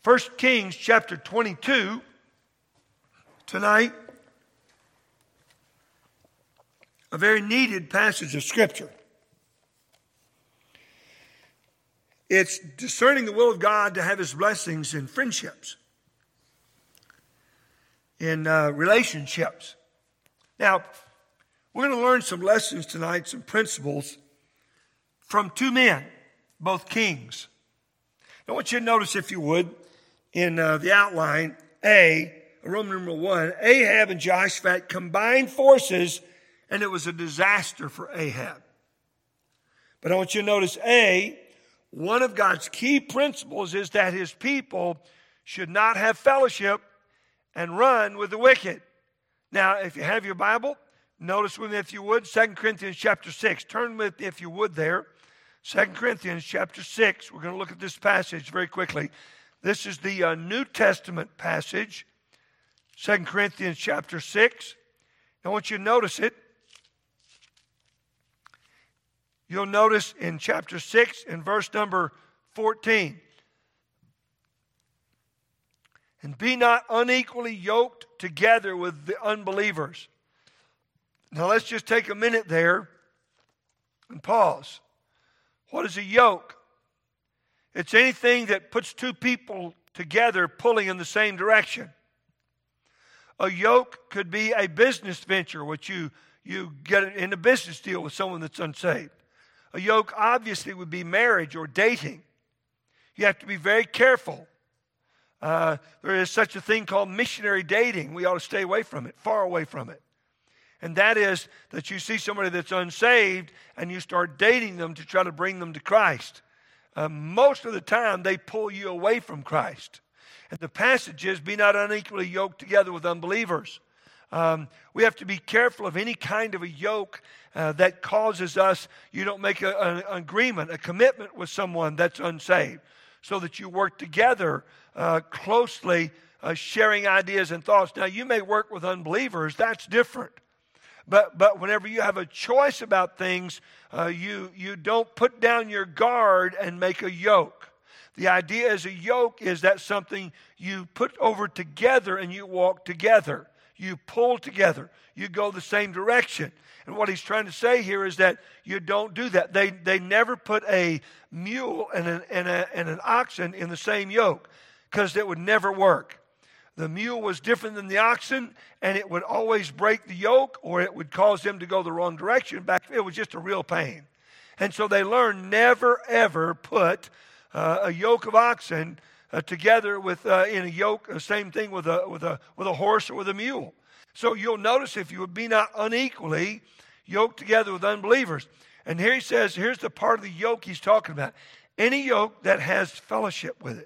1 Kings chapter 22 tonight. A very needed passage of Scripture. It's discerning the will of God to have His blessings in friendships, in relationships. Now, we're going to learn some lessons tonight, some principles from two men, both kings. I want you to notice, if you would, in the outline, Roman numeral 1, Ahab and Jehoshaphat combined forces, and it was a disaster for Ahab. But I want you to notice, one of God's key principles is that His people should not have fellowship and run with the wicked. Now, if you have your Bible, notice with me, if you would, 2 Corinthians chapter 6. Turn with me, if you would, there. 2 Corinthians chapter 6. We're going to look at this passage very quickly. This is the New Testament passage, 2 Corinthians chapter 6. I want you to notice it. You'll notice in chapter 6 in verse number 14. And be not unequally yoked together with the unbelievers. Now let's just take a minute there and pause. What is a yoke? It's anything that puts two people together pulling in the same direction. A yoke could be a business venture, which you get in a business deal with someone that's unsaved. A yoke obviously would be marriage or dating. You have to be very careful. There is such a thing called missionary dating. We ought to stay away from it, far away from it. And that is that you see somebody that's unsaved and you start dating them to try to bring them to Christ. Most of the time, they pull you away from Christ. And the passage is, be not unequally yoked together with unbelievers. We have to be careful of any kind of a yoke that causes us, you don't make an agreement, a commitment with someone that's unsaved, so that you work together closely, sharing ideas and thoughts. Now, you may work with unbelievers, that's different. But whenever you have a choice about things, you don't put down your guard and make a yoke. The idea is a yoke is that something you put over together and you walk together. You pull together. You go the same direction. And what he's trying to say here is that you don't do that. They never put a mule and an oxen in the same yoke, because it would never work. The mule was different than the oxen, and it would always break the yoke, or it would cause them to go the wrong direction. It was just a real pain. And so they learned never, ever put a yoke of oxen together with in a yoke, the same thing with a horse or with a mule. So you'll notice, if you would be not unequally yoked together with unbelievers. And here he says, here's the part of the yoke he's talking about. Any yoke that has fellowship with it,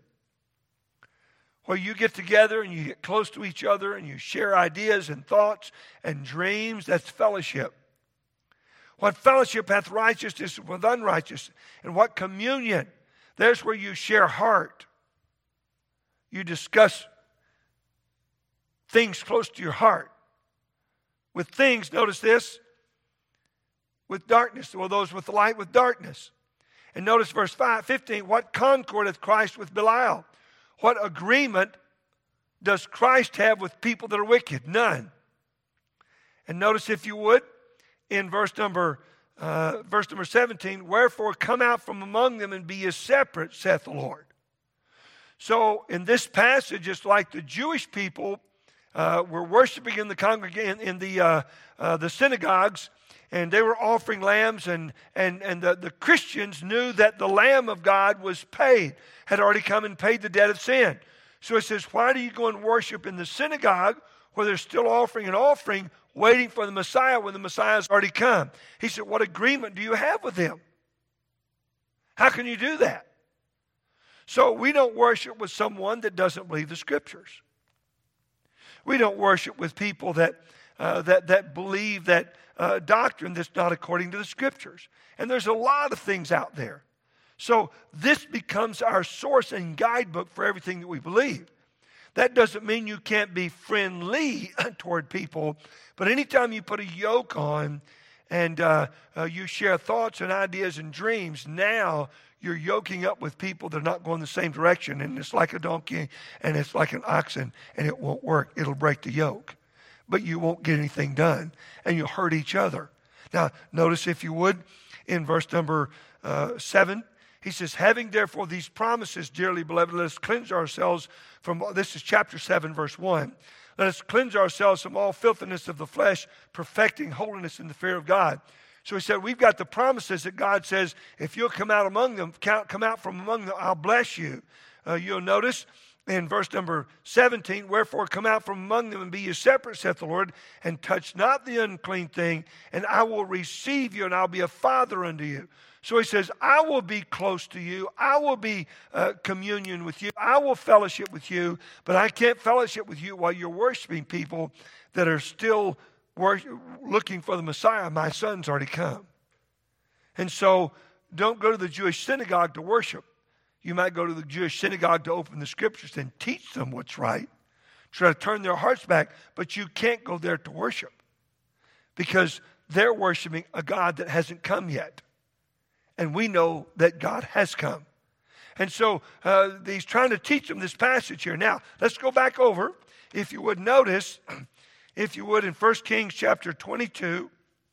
where you get together and you get close to each other and you share ideas and thoughts and dreams, that's fellowship. What fellowship hath righteousness with unrighteousness? And what communion? There's where you share heart. You discuss things close to your heart. With things, notice this, with darkness. Well, those with light with darkness. And notice verse 15, what concord hath Christ with Belial? What agreement does Christ have with people that are wicked? None. And notice, if you would, in verse number 17, wherefore come out from among them and be ye separate, saith the Lord. So in this passage, it's like the Jewish people were worshiping in the congregation, in the synagogues, and they were offering lambs, and the Christians knew that the Lamb of God was paid, had already come and paid the debt of sin. So it says, why do you go and worship in the synagogue where they're still offering an offering, waiting for the Messiah when the Messiah's already come? He said, what agreement do you have with them? How can you do that? So we don't worship with someone that doesn't believe the Scriptures. We don't worship with people that believe that doctrine that's not according to the Scriptures. And there's a lot of things out there. So this becomes our source and guidebook for everything that we believe. That doesn't mean you can't be friendly toward people, but anytime you put a yoke on, and you share thoughts and ideas and dreams, now you're yoking up with people that are not going the same direction. And it's like a donkey and it's like an oxen, and it won't work. It'll break the yoke. But you won't get anything done, and you'll hurt each other. Now, notice, if you would, in verse number 7, he says, having therefore these promises, dearly beloved, let us cleanse ourselves from, this is chapter 7, verse 1. Let us cleanse ourselves from all filthiness of the flesh, perfecting holiness in the fear of God. So he said, we've got the promises that God says, if you'll come out among them, come out from among them, I'll bless you. You'll notice in verse number 17, wherefore come out from among them and be ye separate, saith the Lord, and touch not the unclean thing, and I will receive you, and I'll be a father unto you. So he says, I will be close to you. I will be communion with you. I will fellowship with you, but I can't fellowship with you while you're worshiping people that are still looking for the Messiah. My son's already come. And so don't go to the Jewish synagogue to worship. You might go to the Jewish synagogue to open the scriptures and teach them what's right. Try to turn their hearts back, but you can't go there to worship because they're worshiping a God that hasn't come yet. And we know that God has come. And so he's trying to teach them this passage here. Now, let's go back over. If you would notice, if you would, in 1 Kings chapter 22,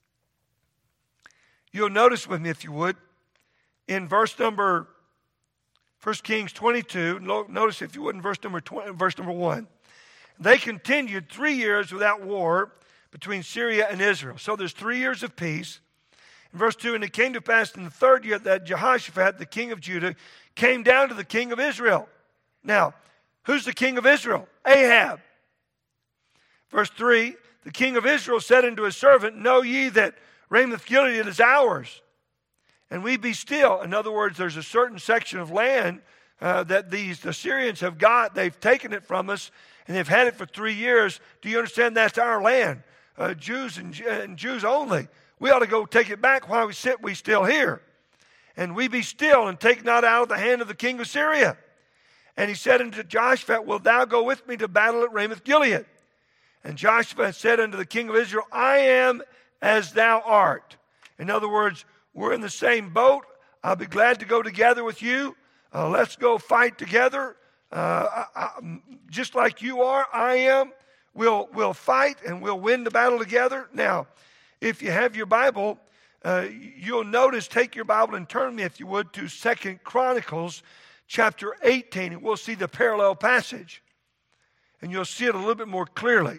you'll notice with me, if you would, in verse number 1 Kings 22, notice if you would in verse number 1. They continued 3 years without war between Syria and Israel. So there's 3 years of peace. In verse 2, and it came to pass in the 3rd year that Jehoshaphat, the king of Judah, came down to the king of Israel. Now, who's the king of Israel? Ahab. Verse 3, the king of Israel said unto his servant, know ye that Ramoth-Gilead is ours, and we be still. In other words, there's a certain section of land that the Syrians have got. They've taken it from us, and they've had it for 3 years. Do you understand that's our land? Jews and Jews only. We ought to go take it back. While we sit, we still here. And we be still, and take not out of the hand of the king of Syria. And he said unto Jehoshaphat, wilt thou go with me to battle at Ramoth-Gilead? And Jehoshaphat said unto the king of Israel, I am as thou art. In other words, we're in the same boat. I'll be glad to go together with you. Let's go fight together. Just like you are, I am. We'll fight and we'll win the battle together. Now, if you have your Bible, you'll notice, take your Bible and turn me, if you would, to 2 Chronicles chapter 18, and we'll see the parallel passage. And you'll see it a little bit more clearly.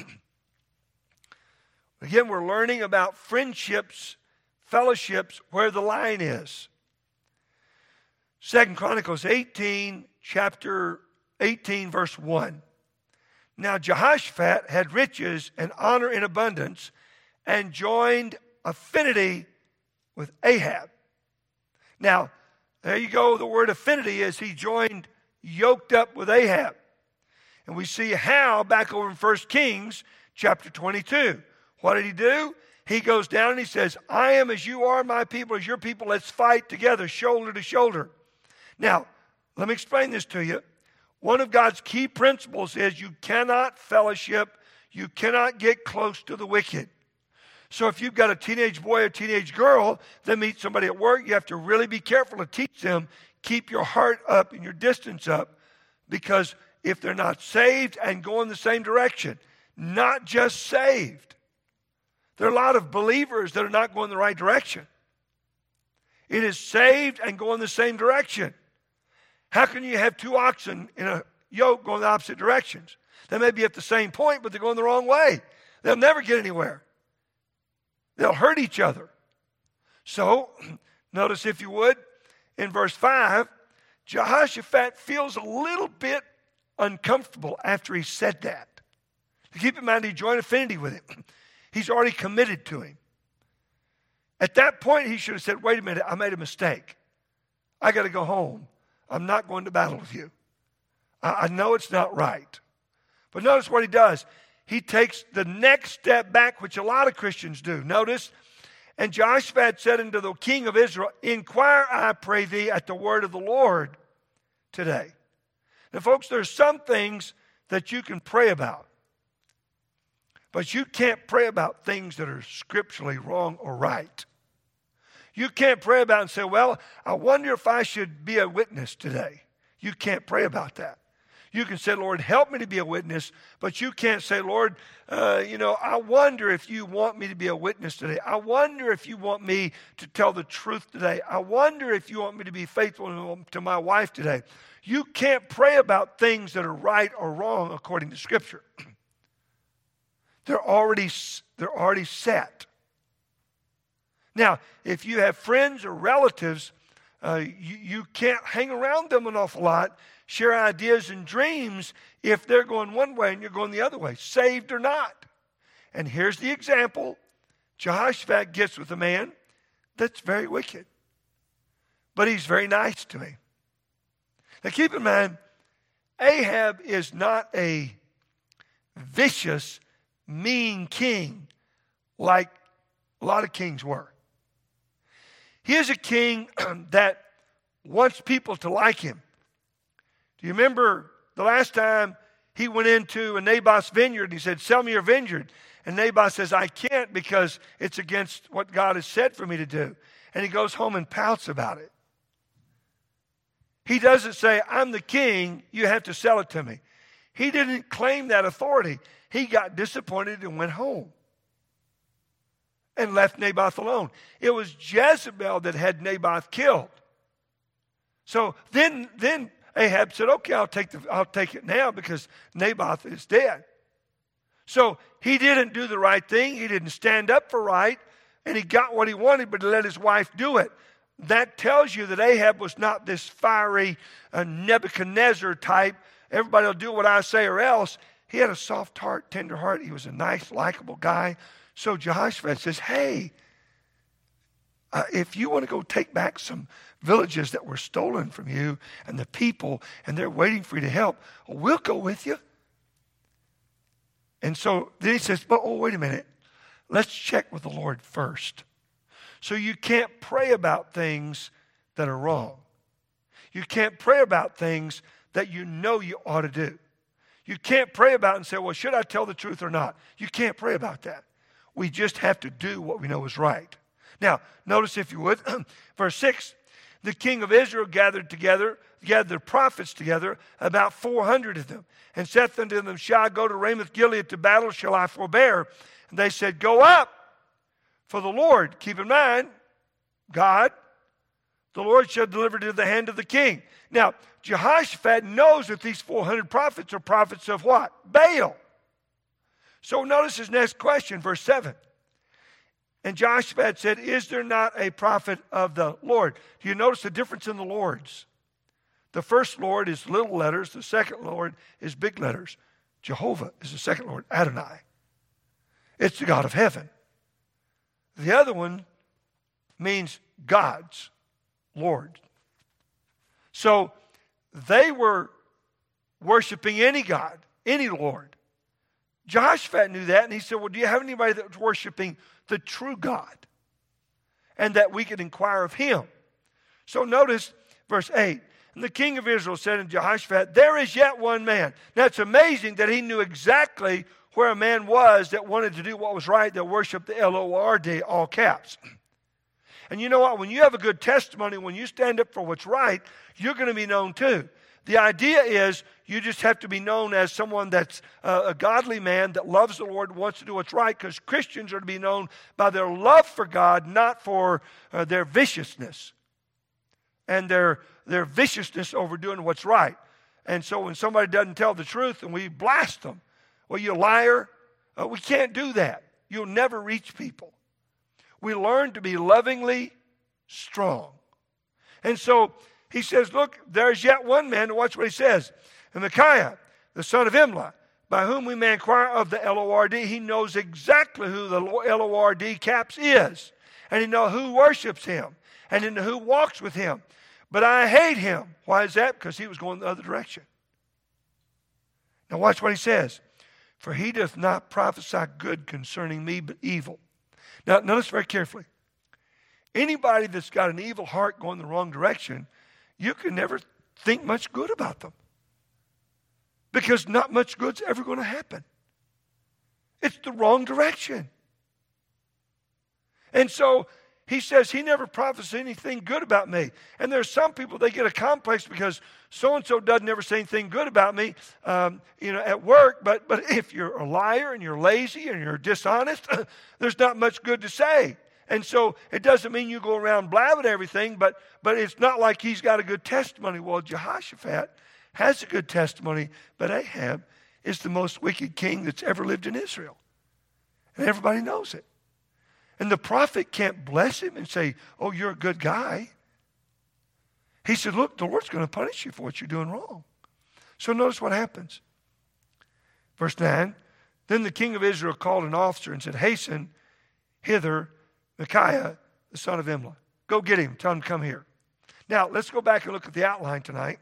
Again, we're learning about friendships, fellowships, where the line is. 2 Chronicles 18, chapter 18, verse 1. Now Jehoshaphat had riches and honor in abundance, and joined affinity with Ahab. Now, there you go. The word affinity is he joined, yoked up with Ahab. And we see how back over in 1 Kings chapter 22. What did he do? He goes down and he says, I am as you are, my people as your people. Let's fight together, shoulder to shoulder. Now, let me explain this to you. One of God's key principles is you cannot fellowship, you cannot get close to the wicked. So if you've got a teenage boy or teenage girl that meets somebody at work, you have to really be careful to teach them, keep your heart up and your distance up, because if they're not saved and go in the same direction, not just saved. There are a lot of believers that are not going the right direction. It is saved and go in the same direction. How can you have two oxen in a yoke going the opposite directions? They may be at the same point, but they're going the wrong way. They'll never get anywhere. They'll hurt each other. So, notice if you would, in verse 5, Jehoshaphat feels a little bit uncomfortable after he said that. Keep in mind, he joined affinity with him. He's already committed to him. At that point, he should have said, wait a minute, I made a mistake. I got to go home. I'm not going to battle with you. I know it's not right. But notice what he does. He takes the next step back, which a lot of Christians do. Notice, and Jehoshaphat said unto the king of Israel, inquire, I pray thee, at the word of the Lord today. Now, folks, there's some things that you can pray about. But you can't pray about things that are scripturally wrong or right. You can't pray about and say, well, I wonder if I should be a witness today. You can't pray about that. You can say, Lord, help me to be a witness, but you can't say, Lord, I wonder if you want me to be a witness today. I wonder if you want me to tell the truth today. I wonder if you want me to be faithful to my wife today. You can't pray about things that are right or wrong according to Scripture. They're already set. Now, if you have friends or relatives, you can't hang around them an awful lot, share ideas and dreams if they're going one way and you're going the other way, saved or not. And here's the example. Jehoshaphat gets with a man that's very wicked, but he's very nice to me. Now keep in mind, Ahab is not a vicious, mean king like a lot of kings were. He is a king that wants people to like him. Do you remember the last time he went into a Naboth's vineyard and he said, sell me your vineyard? And Naboth says, I can't because it's against what God has said for me to do. And he goes home and pouts about it. He doesn't say, I'm the king, you have to sell it to me. He didn't claim that authority. He got disappointed and went home and left Naboth alone. It was Jezebel that had Naboth killed. So then Ahab said, okay, I'll take it now because Naboth is dead. So he didn't do the right thing. He didn't stand up for right, and he got what he wanted, but he let his wife do it. That tells you that Ahab was not this fiery Nebuchadnezzar type. Everybody will do what I say or else. He had a soft heart, tender heart. He was a nice, likable guy. So Jehoshaphat says, hey, if you want to go take back some villages that were stolen from you and the people, and they're waiting for you to help, we'll go with you. And so then he says, wait a minute. Let's check with the Lord first. So you can't pray about things that are wrong. You can't pray about things that you know you ought to do. You can't pray about it and say, well, should I tell the truth or not? You can't pray about that. We just have to do what we know is right. Now, notice if you would, verse 6, the king of Israel gathered the prophets together, about 400 of them, and said unto them, shall I go to Ramoth Gilead to battle, shall I forbear? And they said, go up, for the Lord, keep in mind, God, the Lord shall deliver to the hand of the king. Now, Jehoshaphat knows that these 400 prophets are prophets of what? Baal. So notice his next question, verse 7. And Jehoshaphat said, is there not a prophet of the Lord? Do you notice the difference in the Lords? The first Lord is little letters. The second Lord is big letters. Jehovah is the second Lord, Adonai. It's the God of heaven. The other one means God's Lord. So they were worshiping any God, any Lord. Jehoshaphat knew that, and he said, well, do you have anybody that's worshiping the true God? And that we could inquire of him. So notice verse 8. And the king of Israel said unto Jehoshaphat, there is yet one man. Now it's amazing that he knew exactly where a man was that wanted to do what was right, that worshiped the Lord, all caps. And you know what? When you have a good testimony, when you stand up for what's right, you're going to be known too. The idea is you just have to be known as someone that's a godly man that loves the Lord, wants to do what's right, because Christians are to be known by their love for God, not for their viciousness and their viciousness over doing what's right. And so when somebody doesn't tell the truth and we blast them, well, you liar, we can't do that. You'll never reach people. We learn to be lovingly strong. And so he says, look, there's yet one man, watch what he says. And Micaiah, the son of Imlah, by whom we may inquire of the Lord, he knows exactly who the Lord caps is. And he knows who worships him. And he knows who walks with him. But I hate him. Why is that? Because he was going the other direction. Now watch what he says. For he doth not prophesy good concerning me, but evil. Now notice very carefully. Anybody that's got an evil heart going the wrong direction, you can never think much good about them. Because not much good's ever going to happen. It's the wrong direction. And so he says he never prophesied anything good about me. And there's some people, they get a complex because so-and-so doesn't ever say anything good about me, at work. But if you're a liar and you're lazy and you're dishonest, there's not much good to say. And so it doesn't mean you go around blabbing everything, but it's not like he's got a good testimony. Well, Jehoshaphat has a good testimony, but Ahab is the most wicked king that's ever lived in Israel. And everybody knows it. And the prophet can't bless him and say, oh, you're a good guy. He said, look, the Lord's going to punish you for what you're doing wrong. So notice what happens. Verse 9, then the king of Israel called an officer and said, hasten hither Micaiah, the son of Imlah. Go get him. Tell him to come here. Now, let's go back and look at the outline tonight.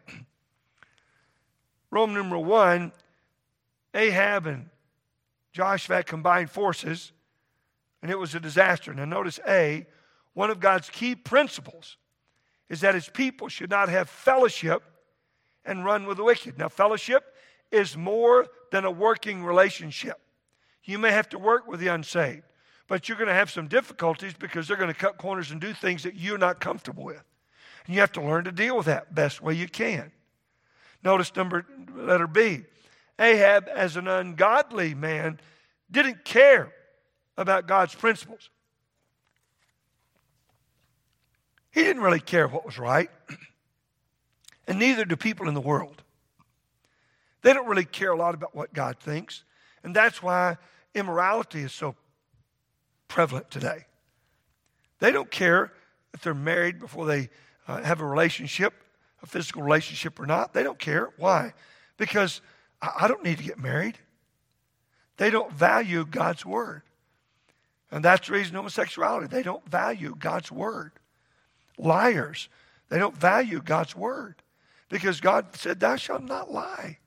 Roman numeral 1, Ahab and Jehoshaphat combined forces, and it was a disaster. Now notice one of God's key principles is that his people should not have fellowship and run with the wicked. Now fellowship is more than a working relationship. You may have to work with the unsaved, but you're going to have some difficulties because they're going to cut corners and do things that you're not comfortable with. And you have to learn to deal with that best way you can. Notice letter B. Ahab, as an ungodly man, didn't care about God's principles. He didn't really care what was right. And neither do people in the world. They don't really care a lot about what God thinks. And that's why immorality is so prevalent today. They don't care if they're married before they have a relationship, a physical relationship or not. They don't care. Why? Because I don't need to get married. They don't value God's word. And that's the reason homosexuality. They don't value God's word. Liars. They don't value God's word. Because God said, thou shalt not lie.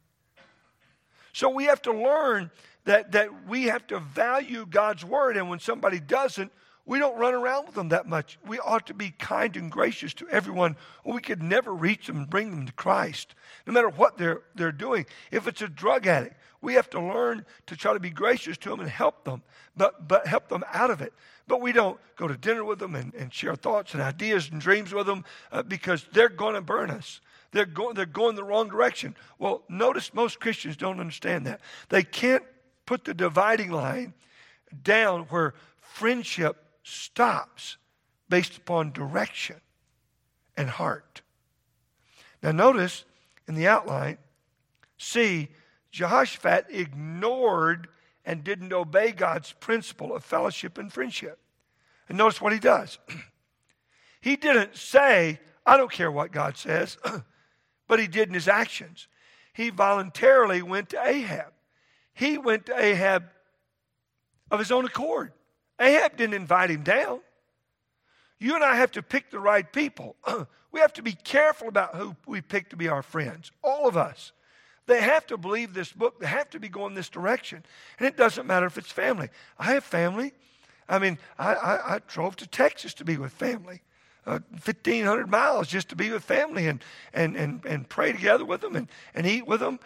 So we have to learn that we have to value God's word. And when somebody doesn't, we don't run around with them that much. We ought to be kind and gracious to everyone, or we could never reach them and bring them to Christ, no matter what they're doing. If it's a drug addict, we have to learn to try to be gracious to them and help them, but help them out of it. But we don't go to dinner with them and share thoughts and ideas and dreams with them because they're going to burn us. They're going the wrong direction. Well, notice most Christians don't understand that. They can't put the dividing line down where friendship stops based upon direction and heart. Now notice in the outline, C, Jehoshaphat ignored and didn't obey God's principle of fellowship and friendship. And notice what he does. He didn't say, I don't care what God says, but he did in his actions. He voluntarily went to Ahab. He went to Ahab of his own accord. Ahab didn't invite him down. You and I have to pick the right people. We have to be careful about who we pick to be our friends. All of us. They have to believe this book. They have to be going this direction. And it doesn't matter if it's family. I have family. I mean, I drove to Texas to be with family. 1,500 miles just to be with family and pray together with them and eat with them.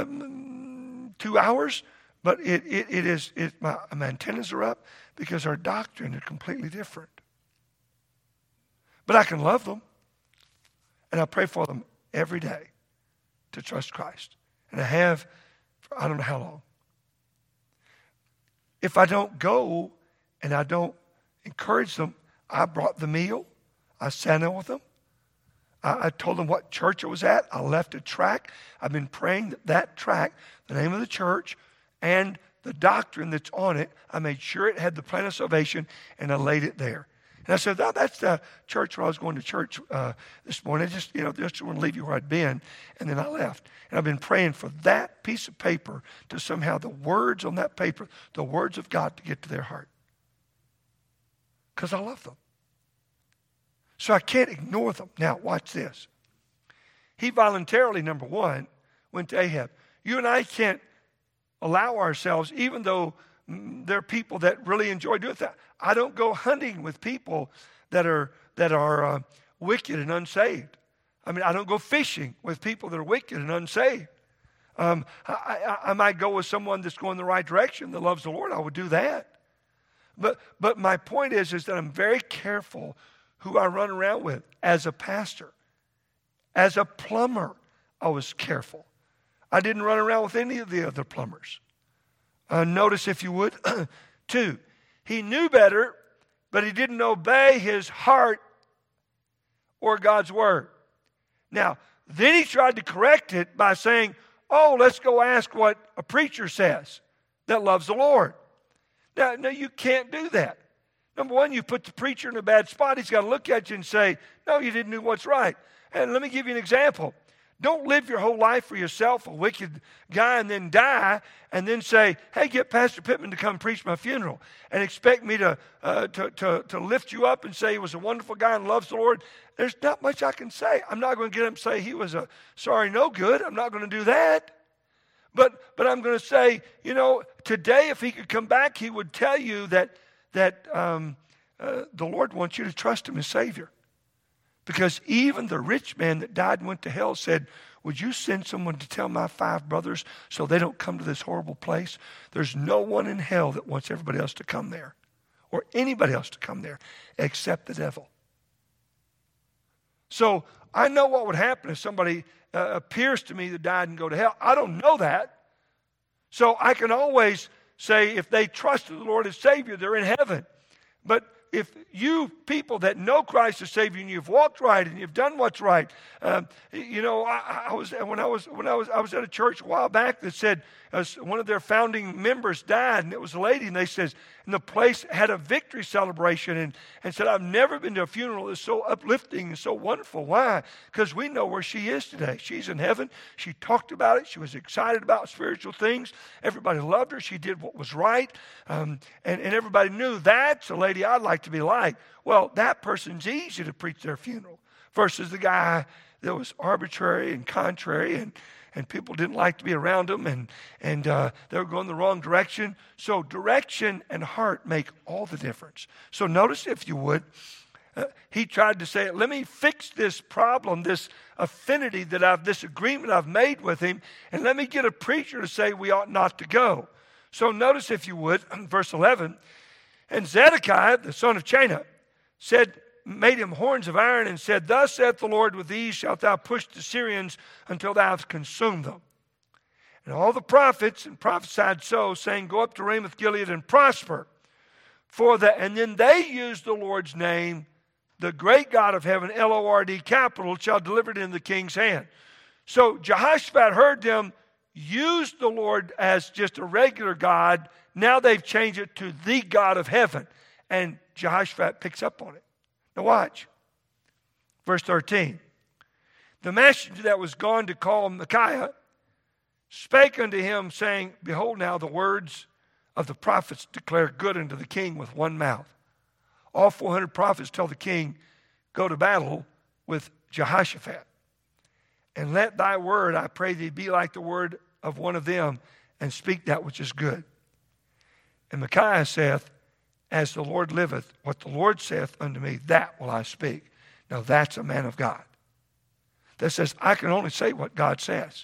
2 hours. But my antennas are up because our doctrine is completely different. But I can love them. And I pray for them every day to trust Christ. And I have for I don't know how long. If I don't go and I don't encourage them, I brought the meal. I sat down with them. I told them what church I was at. I left a tract. I've been praying that tract, the name of the church, and the doctrine that's on it. I made sure it had the plan of salvation, and I laid it there. And I said, that's the church where I was going to church this morning. I just want to leave you where I'd been. And then I left. And I've been praying for that piece of paper to somehow the words on that paper, the words of God, to get to their heart. Because I love them. So I can't ignore them. Now, watch this. He voluntarily, number one, went to Ahab. You and I can't allow ourselves, even though there are people that really enjoy doing that. I don't go hunting with people that are wicked and unsaved. I mean, I don't go fishing with people that are wicked and unsaved. I might go with someone that's going the right direction, that loves the Lord. I would do that. But my point is that I'm very careful who I run around with as a pastor. As a plumber, I was careful. I didn't run around with any of the other plumbers. Notice, if you would, 2, he knew better, but he didn't obey his heart or God's word. Now, then he tried to correct it by saying, oh, let's go ask what a preacher says that loves the Lord. Now, no, you can't do that. Number one, you put the preacher in a bad spot. He's got to look at you and say, no, you didn't do what's right. And let me give you an example. Don't live your whole life for yourself, a wicked guy, and then die, and then say, hey, get Pastor Pittman to come preach my funeral, and expect me to lift you up and say he was a wonderful guy and loves the Lord. There's not much I can say. I'm not going to get him and say he was a sorry, no good. I'm not going to do that. But I'm going to say, today if he could come back, he would tell you that the Lord wants you to trust him as Savior. Because even the rich man that died and went to hell said, would you send someone to tell my 5 brothers so they don't come to this horrible place? There's no one in hell that wants everybody else to come there, or anybody else to come there, except the devil. So I know what would happen if somebody appears to me that died and go to hell. I don't know that. So I can always say if they trusted the Lord as Savior, they're in heaven. But if you people that know Christ as Savior and you've walked right and you've done what's right, I was at a church a while back that said one of their founding members died, and it was a lady, and they says, and the place had a victory celebration and said, I've never been to a funeral that's so uplifting and so wonderful. Why? Because we know where she is today. She's in heaven. She talked about it. She was excited about spiritual things. Everybody loved her. She did what was right. And everybody knew that's a lady I'd like to be like. Well, that person's easy to preach their funeral versus the guy that was arbitrary and contrary and people didn't like to be around him and they were going the wrong direction. So direction and heart make all the difference. So notice, if you would, he tried to say, let me fix this problem, this affinity this agreement I've made with him, and let me get a preacher to say we ought not to go. So notice, if you would, verse 11, and Zedekiah, the son of Chenaanah, made him horns of iron and said, thus saith the Lord, with these shalt thou push the Syrians until thou hast consumed them. And all the prophets and prophesied so, saying, go up to Ramoth Gilead and prosper. And then they used the Lord's name, the great God of heaven, Lord, capital, shall deliver it in the king's hand. So Jehoshaphat heard them use the Lord as just a regular God. Now they've changed it to the God of heaven. And Jehoshaphat picks up on it. Now watch. Verse 13. The messenger that was gone to call Micaiah spake unto him, saying, behold, now the words of the prophets declare good unto the king with one mouth. All 400 prophets tell the king, go to battle with Jehoshaphat. And let thy word, I pray thee, be like the word of one of them, and speak that which is good. And Micaiah saith, as the Lord liveth, what the Lord saith unto me, that will I speak. Now that's a man of God. That says, I can only say what God says.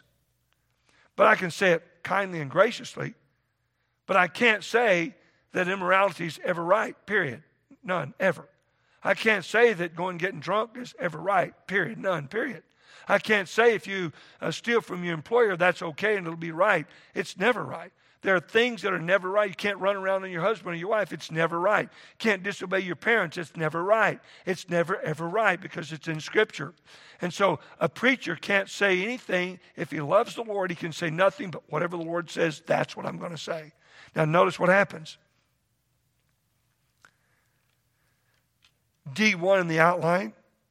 But I can say it kindly and graciously. But I can't say that immorality is ever right, period. None, ever. I can't say that going and getting drunk is ever right, period. None, period. I can't say if you steal from your employer, that's okay and it'll be right. It's never right. There are things that are never right. You can't run around on your husband or your wife. It's never right. You can't disobey your parents. It's never right. It's never, ever right because it's in Scripture. And so a preacher can't say anything. If he loves the Lord, he can say nothing but whatever the Lord says, that's what I'm going to say. Now notice what happens. D1 in the outline.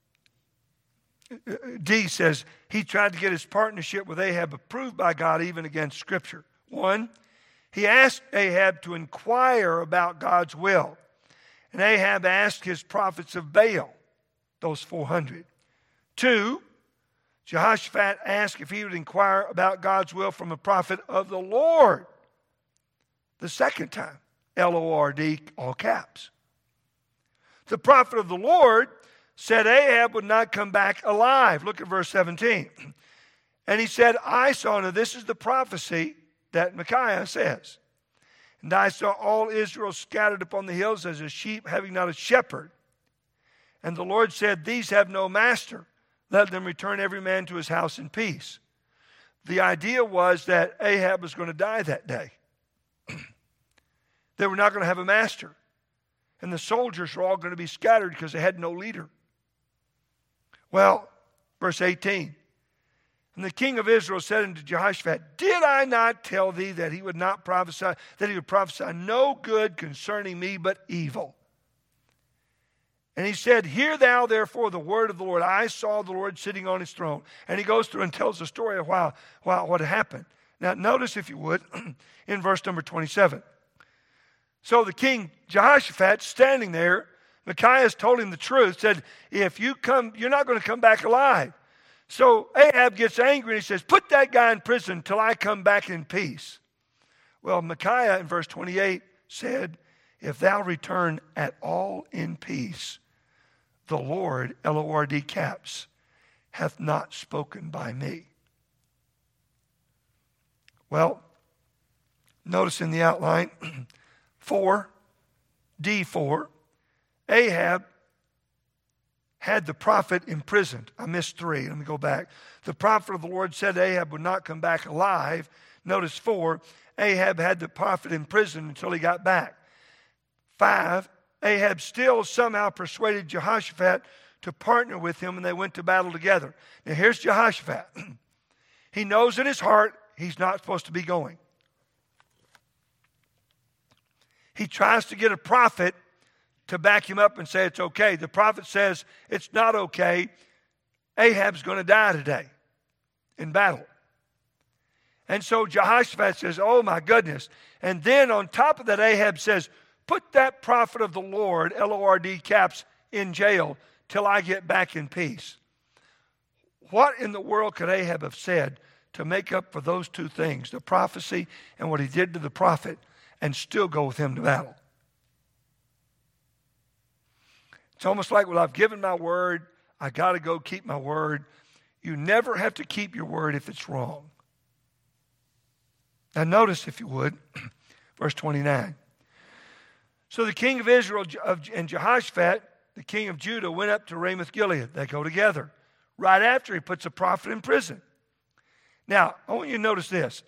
D says, he tried to get his partnership with Ahab approved by God even against Scripture. 1, he asked Ahab to inquire about God's will. And Ahab asked his prophets of Baal, those 400. 2, Jehoshaphat asked if he would inquire about God's will from a prophet of the Lord. The second time, Lord, all caps. The prophet of the Lord said Ahab would not come back alive. Look at verse 17. And he said, I saw, now this is the prophecy that Micaiah says. And I saw all Israel scattered upon the hills as a sheep having not a shepherd. And the Lord said, these have no master. Let them return every man to his house in peace. The idea was that Ahab was going to die that day. They were not going to have a master. And the soldiers were all going to be scattered because they had no leader. Well, verse 18. And the king of Israel said unto Jehoshaphat, did I not tell thee that he would not prophesy, that he would prophesy no good concerning me, but evil? And he said, hear thou therefore the word of the Lord. I saw the Lord sitting on his throne. And he goes through and tells the story of what happened. Now notice, if you would, in verse number 27. So the king Jehoshaphat standing there, Micaiah told him the truth, said, if you come, you're not going to come back alive. So Ahab gets angry and he says, put that guy in prison till I come back in peace. Well, Micaiah in verse 28 said, if thou return at all in peace, the Lord, L-O-R-D caps, hath not spoken by me. Well, notice in the outline, 4, D4, Ahab had the prophet imprisoned. I missed 3. Let me go back. The prophet of the Lord said Ahab would not come back alive. Notice 4, Ahab had the prophet imprisoned until he got back. 5, Ahab still somehow persuaded Jehoshaphat to partner with him, and they went to battle together. Now here's Jehoshaphat. He knows in his heart he's not supposed to be going. He tries to get a prophet to back him up and say it's okay. The prophet says it's not okay. Ahab's going to die today in battle. And so Jehoshaphat says, oh my goodness. And then on top of that, Ahab says, put that prophet of the Lord, L-O-R-D caps, in jail till I get back in peace. What in the world could Ahab have said to make up for those two things, the prophecy and what he did to the prophet, and still go with him to battle? It's almost like, well, I've given my word. I got to go keep my word. You never have to keep your word if it's wrong. Now notice, if you would, verse 29. So the king of Israel and Jehoshaphat, the king of Judah, went up to Ramoth Gilead. They go together. Right after, he puts a prophet in prison. Now, I want you to notice this.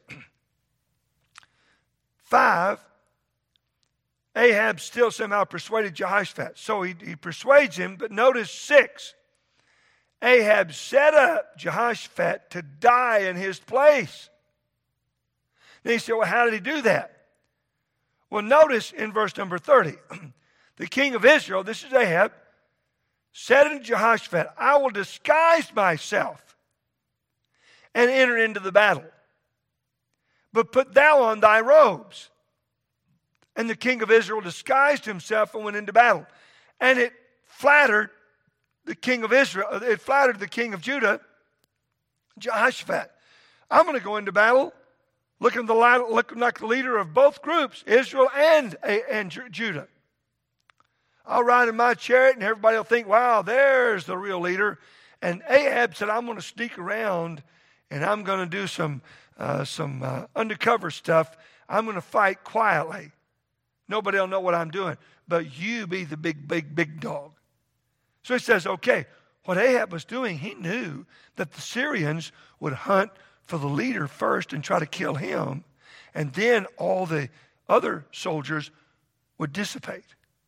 5, Ahab still somehow persuaded Jehoshaphat. So he persuades him, but notice 6. Ahab set up Jehoshaphat to die in his place. Then you say, well, how did he do that? Well, notice in verse number 30, the king of Israel, this is Ahab, said unto Jehoshaphat, I will disguise myself and enter into the battle. But put thou on thy robes. And the king of Israel disguised himself and went into battle. And it flattered the king of Israel, it flattered the king of Judah, Jehoshaphat. I'm going to go into battle looking like the leader of both groups, Israel and Judah. I'll ride in my chariot and everybody will think, wow, there's the real leader. And Ahab said, I'm going to sneak around and I'm going to do some undercover stuff. I'm going to fight quietly. Nobody will know what I'm doing, but you be the big dog. So he says, okay, what Ahab was doing, he knew that the Syrians would hunt for the leader first and try to kill him, and then all the other soldiers would dissipate.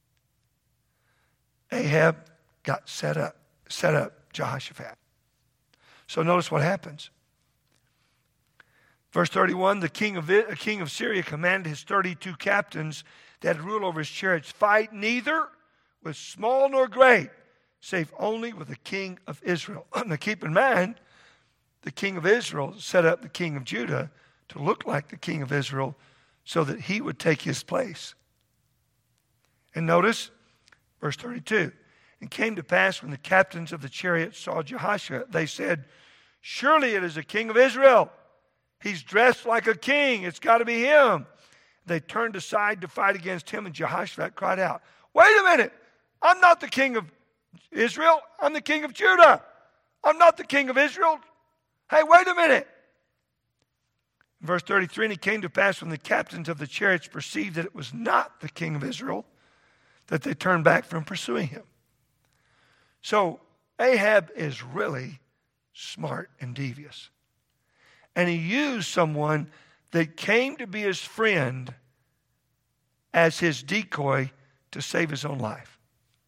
Ahab got set up Jehoshaphat. So notice what happens. Verse 31, the king of Syria commanded his 32 captains that rule over his chariots, fight neither with small nor great, save only with the king of Israel. Now keep in mind, the king of Israel set up the king of Judah to look like the king of Israel so that he would take his place. And notice, verse 32, and came to pass when the captains of the chariots saw Jehoshaphat, they said, surely it is the king of Israel. He's dressed like a king. It's got to be him. They turned aside to fight against him, and Jehoshaphat cried out, wait a minute. I'm not the king of Israel. I'm the king of Judah. I'm not the king of Israel. Hey, wait a minute. In verse 33, and it came to pass when the captains of the chariots perceived that it was not the king of Israel, that they turned back from pursuing him. So Ahab is really smart and devious. And he used someone that came to be his friend as his decoy to save his own life.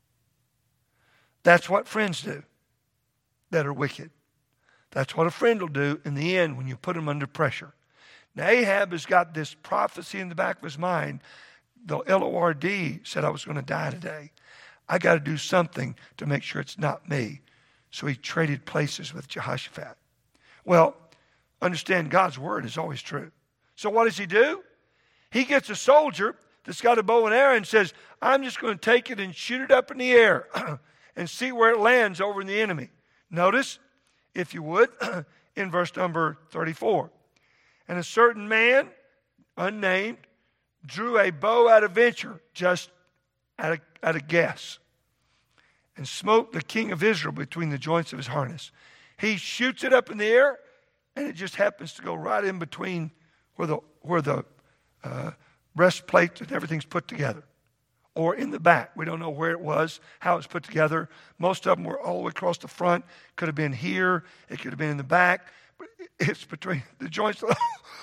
That's what friends do that are wicked. That's what a friend will do in the end when you put him under pressure. Now Ahab has got this prophecy in the back of his mind. The Lord said I was going to die today. I got to do something to make sure it's not me. So he traded places with Jehoshaphat. Well, understand God's word is always true. So what does he do? He gets a soldier that's got a bow and arrow and says, I'm just going to take it and shoot it up in the air and see where it lands over in the enemy. Notice, if you would, in verse number 34. And a certain man, unnamed, drew a bow at a venture, just at a guess, and smote the king of Israel between the joints of his harness. He shoots it up in the air, and it just happens to go right in between where the breastplate and everything's put together, or in the back. We don't know where it was, how it was put together. Most of them were all the way across the front. Could have been here. It could have been in the back. But it's between the joints of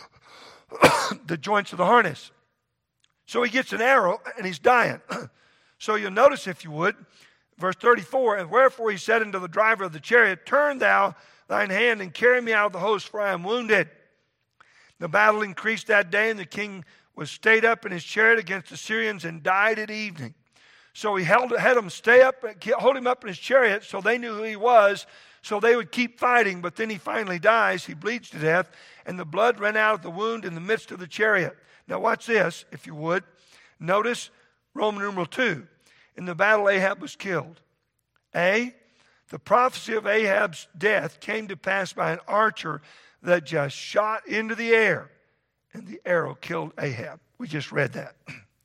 the joints of the harness. So he gets an arrow, and he's dying. So you'll notice, if you would, verse 34, and wherefore he said unto the driver of the chariot, turn thou thine hand and carry me out of the host, for I am wounded. The battle increased that day, and the king was stayed up in his chariot against the Syrians and died at evening. So he had him hold him up in his chariot so they knew who he was, so they would keep fighting. But then he finally dies. He bleeds to death, and the blood ran out of the wound in the midst of the chariot. Now watch this, if you would. Notice Roman numeral 2. In the battle, Ahab was killed. The prophecy of Ahab's death came to pass by an archer that just shot into the air, and the arrow killed Ahab. We just read that.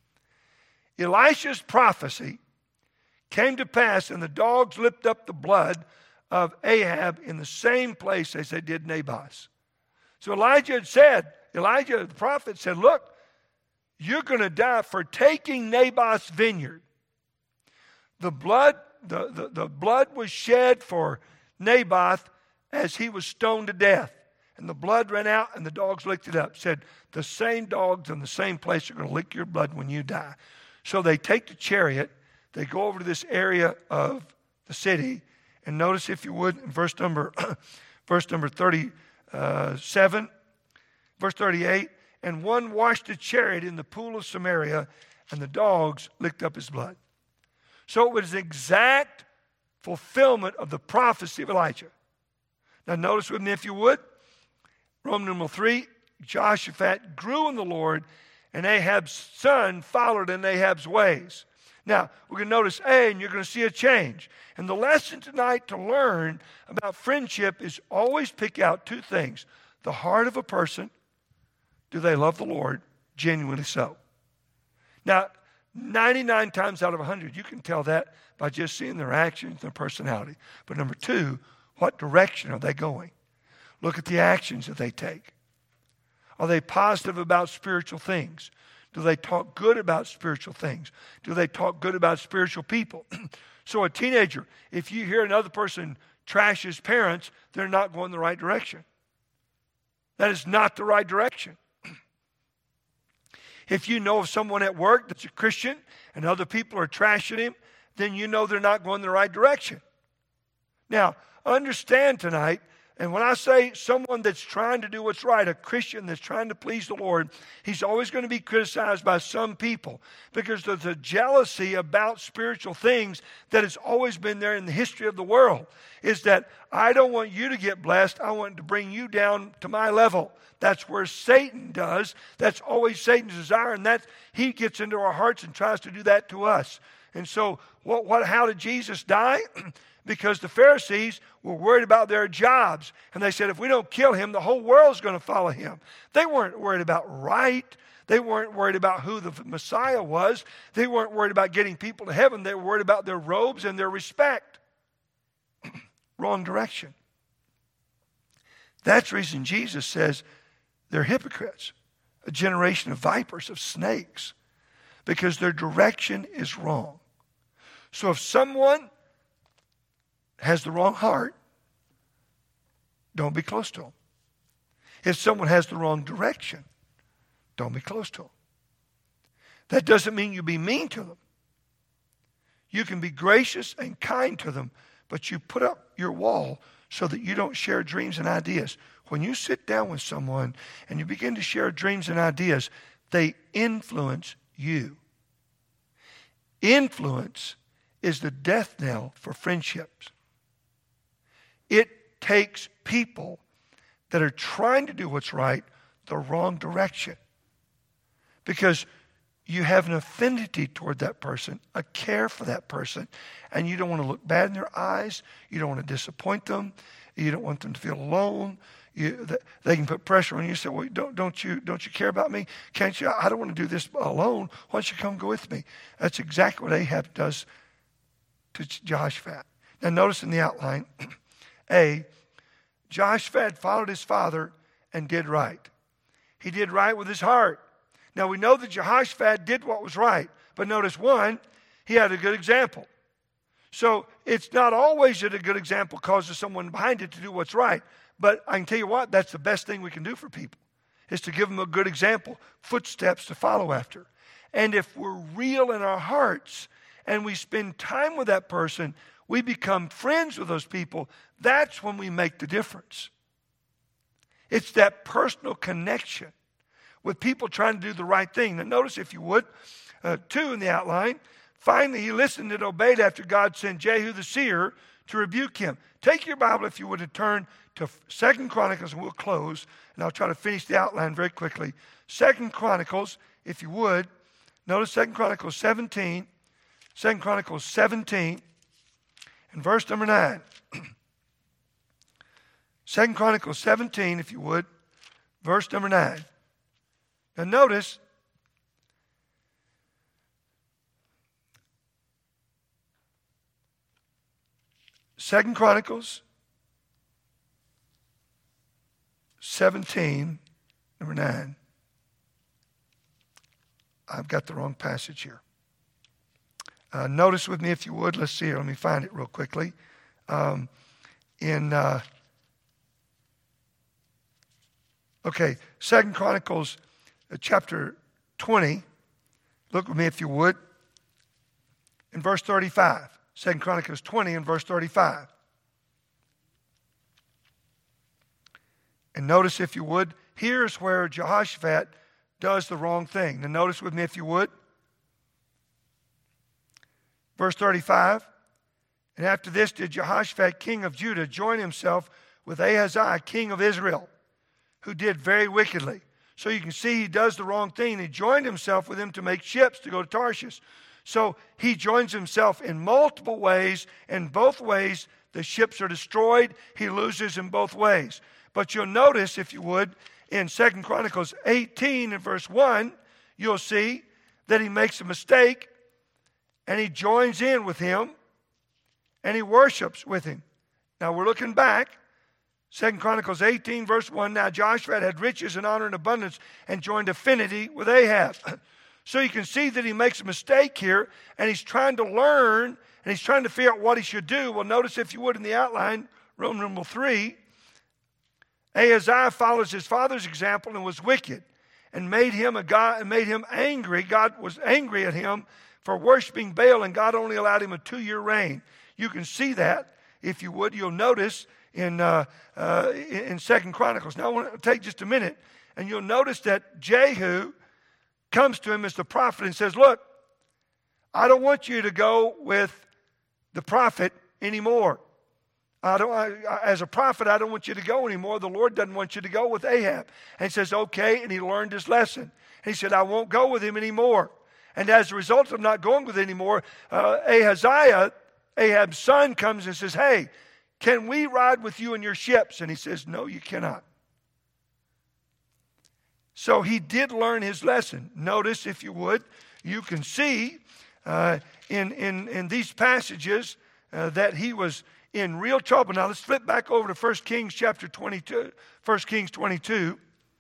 Elisha's prophecy came to pass, and the dogs licked up the blood of Ahab in the same place as they did Naboth's. So Elijah, the prophet said, look, you're going to die for taking Naboth's vineyard. The blood was shed for Naboth as he was stoned to death. And the blood ran out, and the dogs licked it up. Said, the same dogs in the same place are going to lick your blood when you die. So they take the chariot, they go over to this area of the city, and notice, if you would, in verse number 37, verse 38, and one washed the chariot in the pool of Samaria, and the dogs licked up his blood. So it was an exact fulfillment of the prophecy of Elijah. Now notice with me, if you would, Roman numeral 3, Jehoshaphat grew in the Lord, and Ahab's son followed in Ahab's ways. Now, we're going to notice A, and you're going to see a change. And the lesson tonight to learn about friendship is always pick out two things. The heart of a person. Do they love the Lord? Genuinely so. Now, 99 times out of 100, you can tell that by just seeing their actions, their personality. But number two, what direction are they going? Look at the actions that they take. Are they positive about spiritual things? Do they talk good about spiritual things? Do they talk good about spiritual people? So a teenager, if you hear another person trash his parents, they're not going the right direction. That is not the right direction. If you know of someone at work that's a Christian and other people are trashing him, then you know they're not going the right direction. Now, understand tonight, and when I say someone that's trying to do what's right, a Christian that's trying to please the Lord, he's always going to be criticized by some people because there's a jealousy about spiritual things that has always been there in the history of the world. Is that I don't want you to get blessed. I want to bring you down to my level. That's where Satan does. That's always Satan's desire, and he gets into our hearts and tries to do that to us. And so, how did Jesus die? Because the Pharisees were worried about their jobs. And they said, if we don't kill him, the whole world's going to follow him. They weren't worried about right. They weren't worried about who the Messiah was. They weren't worried about getting people to heaven. They were worried about their robes and their respect. Wrong direction. That's the reason Jesus says they're hypocrites, a generation of vipers, of snakes, because their direction is wrong. So if someone has the wrong heart, don't be close to them. If someone has the wrong direction, don't be close to them. That doesn't mean you be mean to them. You can be gracious and kind to them, but you put up your wall so that you don't share dreams and ideas. When you sit down with someone and you begin to share dreams and ideas, they influence you. Influence is the death knell for friendships. It takes people that are trying to do what's right the wrong direction, because you have an affinity toward that person, a care for that person, and you don't want to look bad in their eyes. You don't want to disappoint them. You don't want them to feel alone. They can put pressure on you. Say, well, don't you care about me? Can't you? I don't want to do this alone. Why don't you come go with me? That's exactly what Ahab does to Jehoshaphat. Now notice in the outline, A, Jehoshaphat followed his father and did right. He did right with his heart. Now we know that Jehoshaphat did what was right. But notice, one, he had a good example. So it's not always that a good example causes someone behind it to do what's right. But I can tell you what, that's the best thing we can do for people, is to give them a good example, footsteps to follow after. And if we're real in our hearts and we spend time with that person, we become friends with those people, that's when we make the difference. It's that personal connection with people trying to do the right thing. Now notice, if you would, 2 in the outline. Finally, he listened and obeyed after God sent Jehu the seer to rebuke him. Take your Bible, if you would, and turn to 2 Chronicles, and we'll close, and I'll try to finish the outline very quickly. 2 Chronicles, if you would, notice 2 Chronicles 17, 2 Chronicles 17, and verse number 9. 2 Chronicles 17, if you would, verse number 9. Now notice, Second Chronicles 17, number 9. I've got the wrong passage here. Notice with me, if you would. Let's see here. Let me find it real quickly. Second Chronicles chapter 20. Look with me, if you would, in verse 35. 2 Chronicles 20 and verse 35. And notice, if you would, here's where Jehoshaphat does the wrong thing. Now notice with me, if you would. Verse 35. And after this did Jehoshaphat, king of Judah, join himself with Ahaziah, king of Israel, who did very wickedly. So you can see he does the wrong thing. He joined himself with him to make ships to go to Tarshish. So he joins himself in multiple ways. In both ways, the ships are destroyed. He loses in both ways. But you'll notice, if you would, in 2 Chronicles 18 and verse 1, you'll see that he makes a mistake and he joins in with him and he worships with him. Now we're looking back. 2 Chronicles 18 verse 1, now Jehoshaphat had riches and honor and abundance and joined affinity with Ahab. So you can see that he makes a mistake here, and he's trying to learn, and he's trying to figure out what he should do. Well, notice, if you would, in the outline, Roman numeral 3, Ahaziah follows his father's example and was wicked, and made him a god, and made him angry. God was angry at him for worshiping Baal, and God only allowed him a 2-year reign. You can see that, if you would. You'll notice in 2 Chronicles. Now I want to take just a minute, and you'll notice that Jehu comes to him as the prophet and says, look, I don't want you to go with the prophet anymore. As a prophet, I don't want you to go anymore. The Lord doesn't want you to go with Ahab. And he says, okay, and he learned his lesson. And he said, I won't go with him anymore. And as a result of not going with him anymore, Ahaziah, Ahab's son, comes and says, hey, can we ride with you in your ships? And he says, no, you cannot. So he did learn his lesson. Notice, if you would, you can see in these passages that he was in real trouble. Now let's flip back over to 1 Kings chapter 22. 1 Kings 22.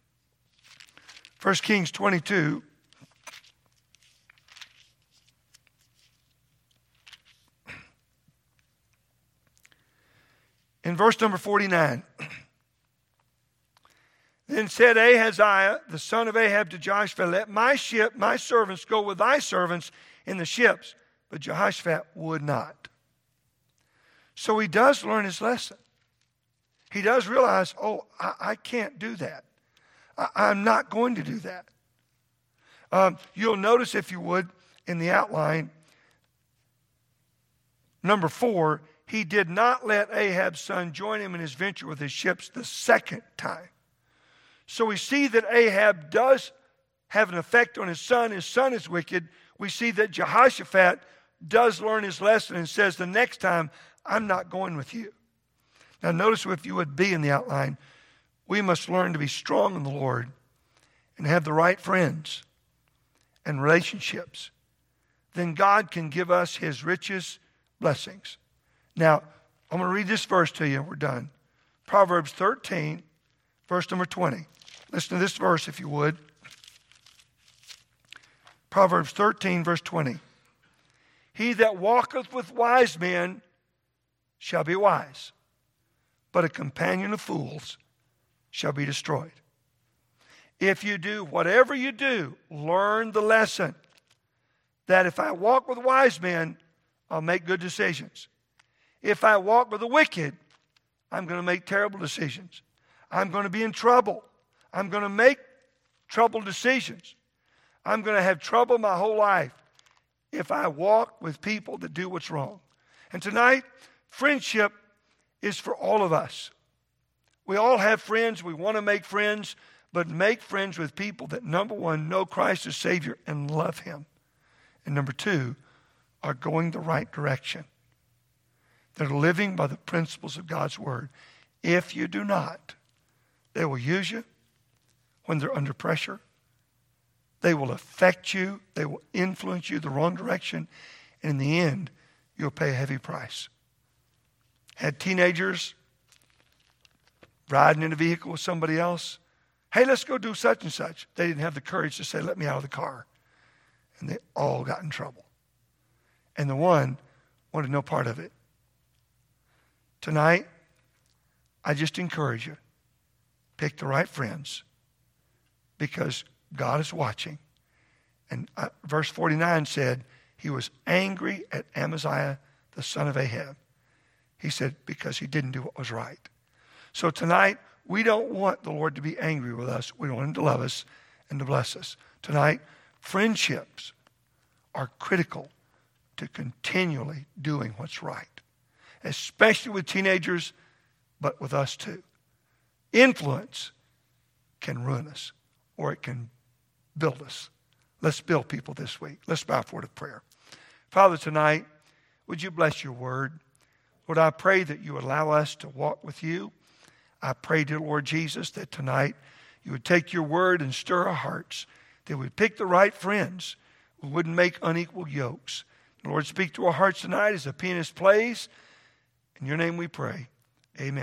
1 Kings 22. In verse number 49. Then said Ahaziah, the son of Ahab, to Jehoshaphat, let my servants go with thy servants in the ships. But Jehoshaphat would not. So he does learn his lesson. He does realize, I can't do that. I'm not going to do that. You'll notice, if you would, in the outline, number 4, he did not let Ahab's son join him in his venture with his ships the second time. So we see that Ahab does have an effect on his son. His son is wicked. We see that Jehoshaphat does learn his lesson and says, the next time, I'm not going with you. Now notice, if you would be in the outline, we must learn to be strong in the Lord and have the right friends and relationships. Then God can give us his richest blessings. Now, I'm going to read this verse to you and we're done. Proverbs 13, verse number 20. Listen to this verse, if you would. Proverbs 13, verse 20. He that walketh with wise men shall be wise, but a companion of fools shall be destroyed. If you do whatever you do, learn the lesson that if I walk with wise men, I'll make good decisions. If I walk with the wicked, I'm going to make terrible decisions. I'm going to be in trouble. I'm going to make troubled decisions. I'm going to have trouble my whole life if I walk with people that do what's wrong. And tonight, friendship is for all of us. We all have friends. We want to make friends, but make friends with people that, number one, know Christ as Savior and love him. And number two, are going the right direction. That are living by the principles of God's Word. If you do not, they will use you when they're under pressure. They will affect you. They will influence you the wrong direction. And in the end, you'll pay a heavy price. Had teenagers riding in a vehicle with somebody else. Hey, let's go do such and such. They didn't have the courage to say, let me out of the car. And they all got in trouble. And the one wanted no part of it. Tonight, I just encourage you, pick the right friends because God is watching. And verse 49 said, he was angry at Amaziah, the son of Ahab. He said, because he didn't do what was right. So tonight, we don't want the Lord to be angry with us. We want him to love us and to bless us. Tonight, friendships are critical to continually doing what's right. Especially with teenagers, but with us too. Influence can ruin us, or it can build us. Let's build people this week. Let's bow forward to prayer. Father, tonight, would you bless your word? Lord, I pray that you would allow us to walk with you. I pray, dear Lord Jesus, that tonight you would take your word and stir our hearts, that we'd pick the right friends, we wouldn't make unequal yokes. Lord, speak to our hearts tonight as the pianist plays. In your name we pray. Amen.